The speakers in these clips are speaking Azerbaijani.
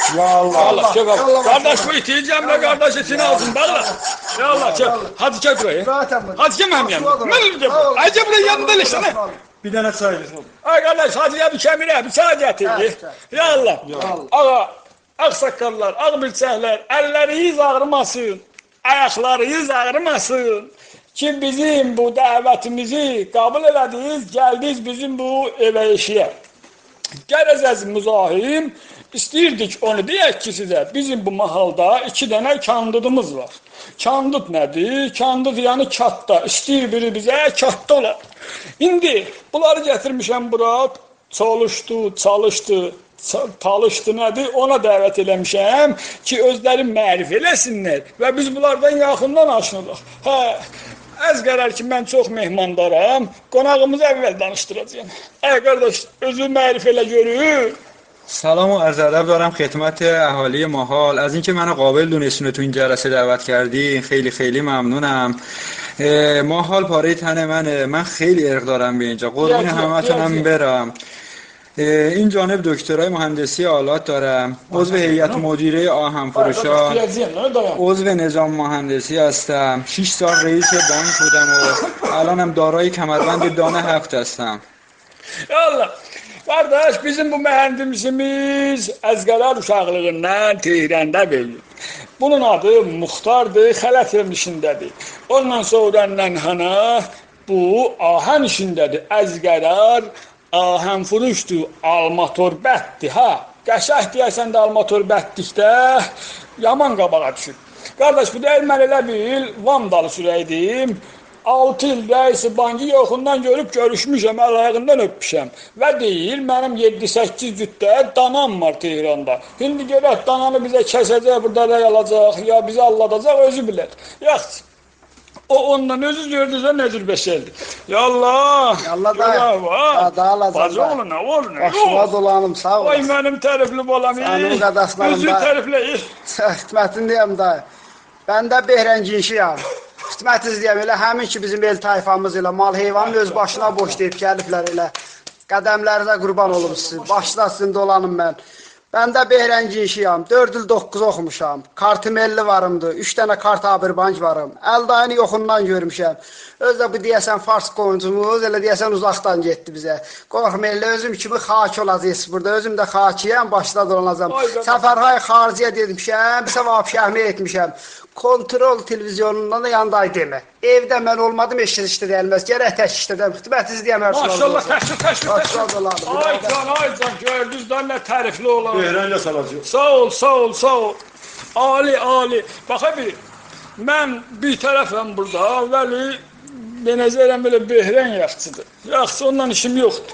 Allah çek al. Kardeş bu itiyeceğim de kardeş etini alsın bağla. Ya Allah çek. Hadi çek burayı. Hadi çek benim yanıma. Acaba buraya yanında ilişsene. Bir tane çay ver. Ay kardeş hadi ya bir kemire bir çay getir. Ya Allah. Ağa, aksakallar, ağbirçəklər, əlləriniz ağrımasın, ayaqlarınız ağrımasın. Ki bizim bu dəvətimizi kabul elədiniz, gəldiniz bizim bu evə işiyə. Gələcəz müzahim, istəyirdik onu deyək ki sizə, bizim bu mahalda 2 dənə kandidimiz var. Kandid nədir? Kandid yəni katda, istəyir biri bizə katda olar. İndi bunları gətirmişəm bura, çalışdı, talışdı nədir? Ona dəvət eləmişəm ki, özləri mərif eləsinlər və biz bunlardan yaxından aşınırıq. Az qərar ki, mən çox mehmandaram, qonağımızı əvvəl danışdıracağım. Qardaş, özü mərif elə görür. سلام و عرض ادب دارم خدمت اهالی ماهال. از اینکه منو قابل دونستین و تو این جلسه دعوت کردین خیلی خیلی ممنونم. ماهال پاره تن منه، من خیلی ارق دارم به اینجا، قربون همتونم برم. این جانب دکترای مهندسی آلات دارم، عضو هیئت مدیره آهن فروشان، عضو نظام مهندسی هستم، 6 سال رئیس بانک بودم و الانم دارای کمربند دانه 7 هستم. Allah. Kardeş bizim bu mühendisimiz Əzqələr uşaqlığından Tehranda verilir. Bunun adı Muxtardır, xələt işindədir. Ondan sonra Nənhana bu ahən işindədir. Əzqələr ahən furuşdur, almatorbətdir. Qəşəh deyəsən də almatorbətdikdə yaman qabağa düşür. Kardeş bu deyil mən elə bil Vandalı sürəydim. 6 il rəisi bankı yoxundan görüb görüşmüşəm, əl-ayağından öpmüşəm. Və deyil, mənim 7-8 cütdə danam var Tehranda. İndi görək, dananı bizə kəsəcək, burada rəy alacaq, ya bizə alladacaq, özü bilər. Yaxşı, o ondan özü gördüzə nə cür beşəldir. Ya Allah! Ya Allah da! Bacı oğlu, nə olur, nə Başıma dolanım, sağ olasın. Oy, mənim tərifli balam, Sənin qədaslanım özü tərifləyir. Xidmətin deyəm dayı. Mən də Behrənci işiyəm. Xidmətiz deyəm elə, həmin ki bizim el tayfamız elə, mal heyvanın öz başına boş deyib gəliblər elə. Qədəmlərinə qurban olum sizin, başına sizin dolanım mən. Mən də Behrənci işiyəm, 4 il 9 oxumuşam, kartimelli varımdır, 3 dənə kart abirbank varım, əldayını yoxundan görmüşəm. Özdə bu deyəsən Fars qoyuncumuz, elə deyəsən uzaqdan getdi bizə. Qorxmayın, özüm kimi xaki olacaqsınız burada, özüm də xakiyəm, başına dolanacam. Səfərhay xariciyə demişəm, bir səvab şəhmi etmişəm. Kontrol televizyonundan da yanday demə. Evdə mən olmadım, eşit deyilməz. Gərək tək işlədim. Xidmətiz deyəm hər şey. Maşallah, təşrif. Ay can, gördünüz də nə tərifli olan. Behrenle salacağım. Sağ ol. Ali. Baxa bir, mən bir tərəfəm burada, vəli benəzərəm belə Behrən yaxçıdır. Yaxşı, ondan işim yoxdur.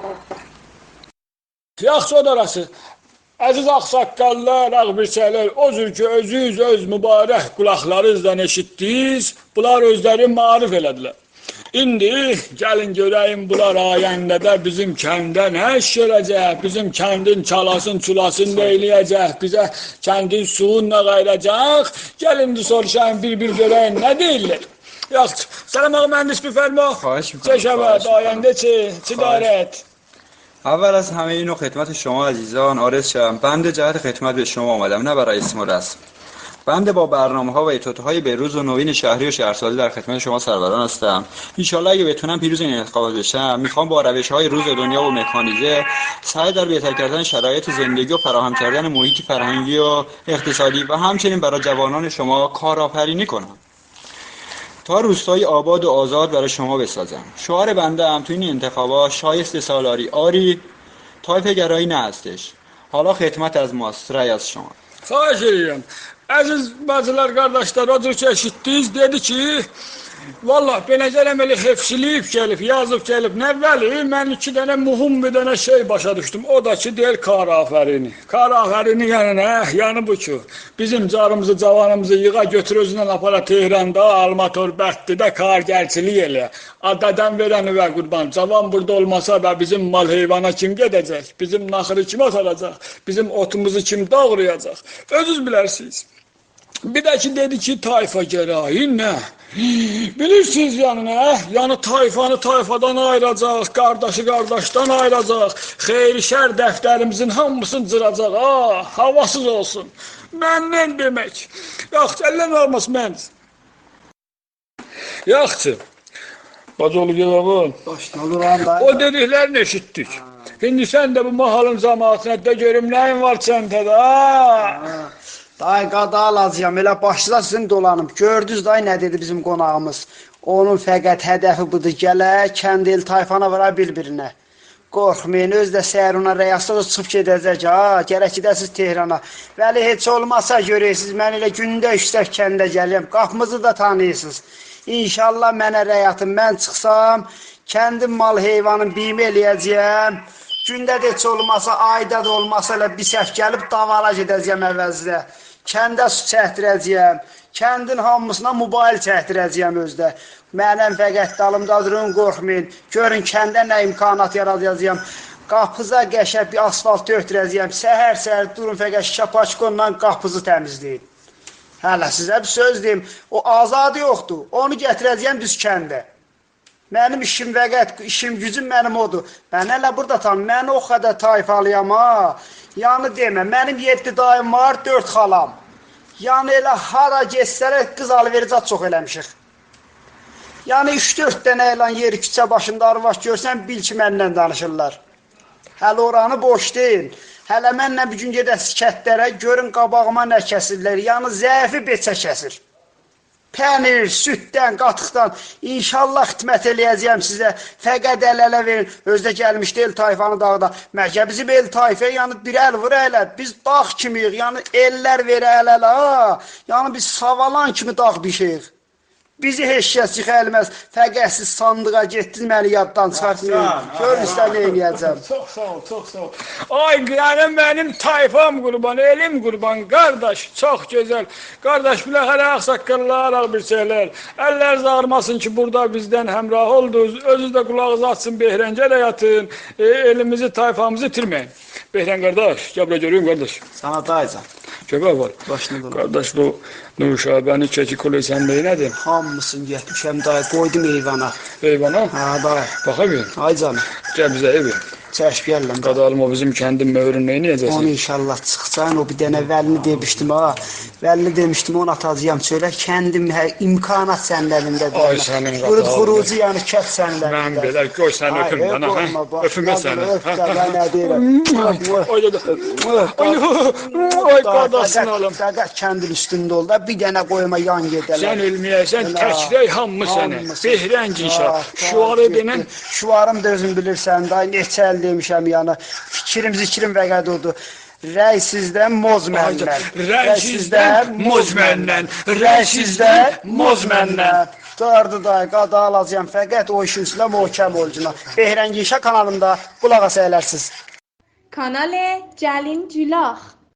Yaxşı o da arası. Əziz ağsaqqallar, ağbirçəklər, o cür ki, özünüz öz mübarək qulaqlarınızdan eşitdiniz, bunlar özləri marif elədilər. İndi gəlin görəyim bunlar ayəndə də bizim kəndə nə iş görəcək, bizim kəndin çalasın, çulasın nə eləyəcək, bizə kəndin suyun nə qayıracaq, gəlin soruşayım bir görəyim nə deyirlər. Yaxşı, sələm ağa mühəndis bir fərma, çeşəvət, ayəndə çi darət. اول از همه اینو خدمت شما عزیزان عارض شدم. بنده جهت خدمت به شما آمدم، نه برای اسم و رسم. بنده با برنامه‌ها و اتوتهای بهروز و نوین شهری و شهرسازی در خدمت شما سروران هستم. ان شاءالله اگه بتونم پیروز این انتخابات بشم، میخوام با روش‌های روز دنیا و مکانیزه سعی در بهتر کردن شرایط زندگی و فراهم کردن محیط فرهنگی و اقتصادی و همچنین برای جوانان شما کارآفرینی کنم. تا روستای آباد و آزاد برای شما بسازم. شعار بنده هم تو این انتخابات شایسته سالاری آری، طایفه گرایی نه هستش. حالا خدمت از ماست، رای از شما. Xahiş edirəm. Əziz bacılar, qardaşlar, o cür ki eşitdiniz, dedi ki, Vallah, benəcərəm elə hefsiliyib gəlib, yazıb gəlib. Nəvvəli, mən 2 dənə mühüm bir dənə şey başa düşdüm. O da ki, deyil kar afərini. Kar afərini yəni nə? Yəni bu ki, bizim carımızı, cavanımızı yığa götür özündən apara Tehranda, Almatör, Bətlidə kargərçilik elə. Adadan verəni və qurban. Cavan burada olmasa və bizim mal heyvana kim gedəcək? Bizim naxırı kim ataracaq? Bizim otumuzu kim doğrayacaq? Özünüz bilərsiniz. Bir də ki, dedi ki, tayfa gərayı nə? Bilirsiniz yani nə? Yəni tayfanı tayfadan ayıracaq, qardaşı qardaşdan ayıracaq, xeyir-şər dəftərimizin hamısını cıracaq. Havasız olsun. Məndən demək. Yaxşı, əllərin olmaz mən. Yaxşı. Bacıoğlu Gevabın. Başına duran da. O dediklərini eşitdik. Şimdi sən də bu mahalın cəmaatına də görüm nəyin var çəntədə. Dayı qada alacağım, elə başda sizin dolanım. Gördünüz dayı nə dedi bizim qonağımız. Onun fəqət hədəfi budur, gələ kənd el tayfana vara bir-birinə. Qorxmayın, öz də səhər ona rəyasda çıxıb gedəcək, gərək gedəsiz Tehrana. Vəli heç olmasa görərsiniz, mən elə gündə işlək kəndə gələyəm, qapımızı da tanıyırsınız. İnşallah mənə rəyatım, mən çıxsam, kəndim mal heyvanın bimi eləyəcəyəm. Gündə də heç olmasa, ayda da olmasa elə bir səhv gəlib davala gedəcəyəm əvəzdə. Kəndə su çəkdirəcəyəm, kəndin hamısına mobil çəkdirəcəyəm özdə. Mənim fəqət dalımda durun, qorxmayın. Görün kəndə nə imkanat yaradacağım. Qapıza qəşəb bir asfalt ötürəcəyəm. Səhər-səhər durun fəqət şapaçkonla qapızı təmizləyin. Hələ sizə bir söz deyim, o azadı yoxdur. Onu gətirəcəyəm düz kəndə. Mənim işim fəqət, işim gücüm mənim odur. Mən hələ burada tam, mən o qədər tayfalıyam ha. Yəni demə, mənim 7 dayım var, 4 xalam. Yəni elə hara geçsələr qız alvericət çox eləmişik. Yəni 3-4 dənə elan yeri küçə başında arvaş görsən, bil ki, məndən danışırlar. Hələ oranı boş deyil. Hələ mənlə bir gün gedəsi kətlərə, görün qabağıma nə kəsirlər. Yəni zəifi beçə kəsir. Pənir, süddən, qatıqdan inşallah xidmət eləyəcəyəm sizə. Fəqət əl-ələ verin. Özdə gəlmişdi el tayfanı dağda. Məlkə bizim el tayfə, yəni bir əl vur ələ. Biz dağ kimiyik, yəni ellər verə əl-ələ. Yəni biz savalan kimi dağ bişəyik. Bizi heç kəs çıxəlməz. Fəqət siz sandığa getdiniz, məni yaddan çıxartmayın. Görün sizə nə eləyəcəm. Çox sağ ol, çox sağ ol. Ay yəni mənim tayfam qurban, elim qurban, qardaş, çox gözəl. Qardaş, biləxərə ağsaqqallar, ağbirçəklər. Əlləriniz ağrımasın ki, burada bizdən həmrah oldunuz. Özünüz də qulağınızı açsın, Behrəncə də yatın. Elimizi, tayfamızı itirməyin. Behrən qardaş, gəl bura görüyüm qardaş. Sana dayıcan. Göbək var. Başını durun. Qardaş, bu Nuşabəni keçi kuleysən bəy nədir? Hamısını getmişəm dayı, qoydum eyvana. Eyvana? Hə dayı. Baxa bir. Ay canım. Gəl bizə evi. Çəş gələm. Qadalım o bizim kəndin möhürünü neynəyəcəksin? Onu inşallah çıxsan, o bir dənə vəlini demişdim ha. Vəlini demişdim, onu atacağım çölə. Kəndim imkanat səndəlindədir. Ay sənin qadalım. Qurud xurucu yəni kət səndəlindədir. Mən belə qoy səni öpüm dana, hə? Öpümə səni. Öp də mən nə deyirəm. Oy qadasını alım. Fəqət kəndin üstündə ol da, bir dənə qoyma yan gedələr. Sən ölməyəsən, təkrək hamı səni. Behrənc inşallah. Şuarı denən. Şuarım da özün bilirsən, da neçə əl demişəm yəni. Zikrim fəqət odur. Rəy sizdən, moz məndən. Rəy sizdən, moz məndən. Rəy sizdən, moz məndən. Dardı dayı, qada alacağım fəqət o işin üstündə möhkəm olcuna. Behrəngi İşə kanalında qulaq asa elərsiniz. کانال جلین جولاخ